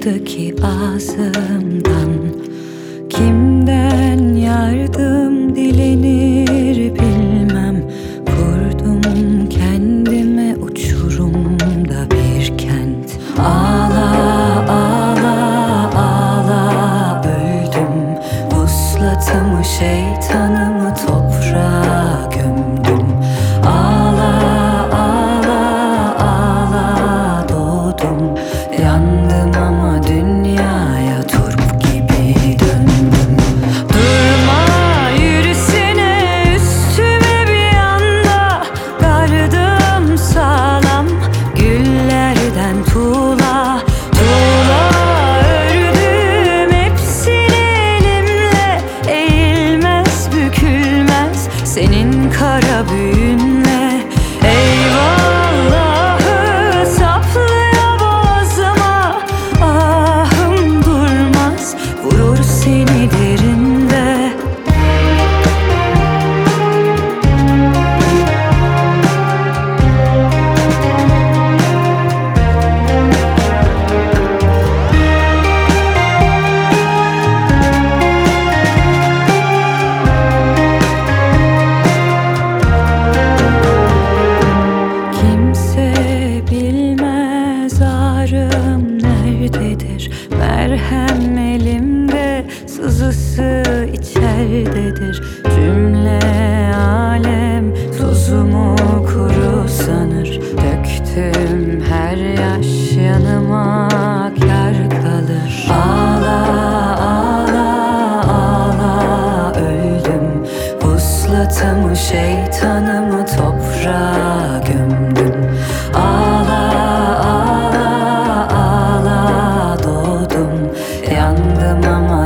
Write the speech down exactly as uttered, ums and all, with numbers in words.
çıktı ki ağzımdan? Kimden yardım dilenir bilmem. Kurdum kendime uçurumda bir kent. Ağla ağla ağla öldüm. Vuslatımı şeytanımı toprağa gömdüm. Ağla ağla ağla doğdum. Yandım ama dünyaya turp gibi döndüm. Durma yürüsene üstüme bir anda. Gardım sağlam güllerden tuğla. Tuğla ördüm hepsini elimle. Eğilmez bükülmez senin kara büyünle. Eyvallahı saplıyor boğazıma. Ahım durmaz vurur seni derinde. Kimse bilmez ağrım nerededir. Merhem elimde, sızısı içerdedir. Cümle alem tozumu kuru sanır. Döktüm her yaş yanıma kar kalır. Ağla ağla ağla öldüm. Vuslatımı şeytanımı toprağa gömdüm. Ağla ağla ağla doğdum. Yandım ama